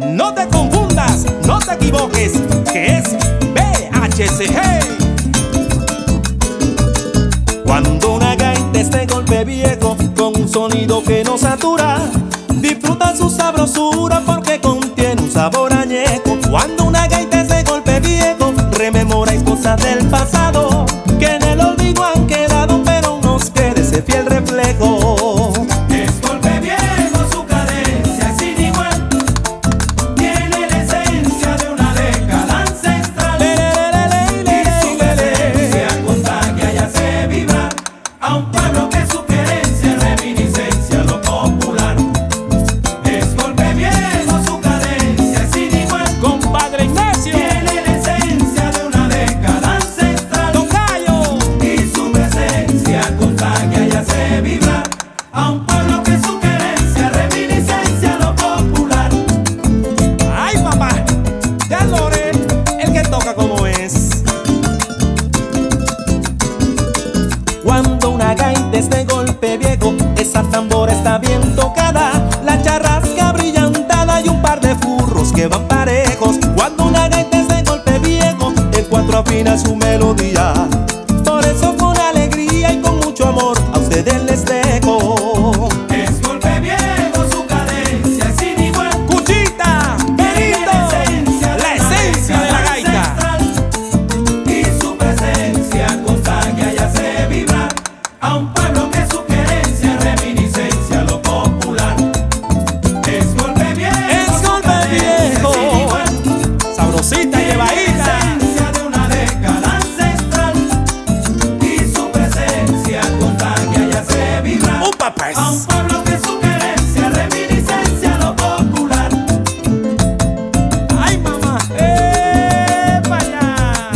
No te confundas, no te equivoques, que es BHCG. Cuando una gaita es de golpe viejo, con un sonido que no satura, disfruta su sabrosura porque contiene un sabor añejo. Cuando una gaita es de golpe viejo, rememoráis cosas del pasado que en el olvido han quedado, pero nos queda ese fiel reflejo. Es golpe viejo, su cadencia es sin igual, tiene la esencia de una década ancestral, y su presencia contagia y hace vibrar a un pueblo que su querencia es reminiscencia a lo popular. Es golpe viejo, su cadencia es sin igual, Compadre Ignacio, tiene la esencia de una década ancestral, tocayo, y su presencia contagia y hace vibrar a un pueblo que su querencia es reminiscencia a lo popular. ay papá, ya lore, el que toca como es. Cuando una gaita es de golpe viejo, esa tambora está bien tocada, la charrasca brillantada y un par de furros que van parejos. Cuando una gaita es de golpe viejo, el cuatro afina su melodía. Por eso con alegría y con mucho amor a ustedes les dejo. Es golpe viejo, su cadencia es sin igual, Cuchita, Benito, la esencia de la gaita. y su presencia contagia y hace vibrar a un pueblo que su querencia es reminiscencia a lo popular. Es golpe viejo, Es su golpe cadencia es viejo, sin igual, sabrosita y tiene la llevadita. esencia de una década ancestral, y su presencia contagia y hace vibrar Un papá. a un pueblo que su querencia es reminiscencia a lo popular. Ay mamá, para allá.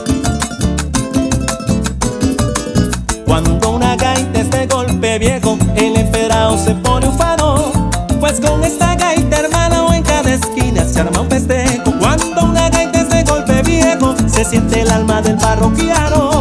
Cuando una gaita es de golpe viejo, el emperado se pone ufano, pues con esta gaita hermana en cada esquina se arma un festejo. Cuando una gaita es de golpe viejo, se siente el alma del parroquiano.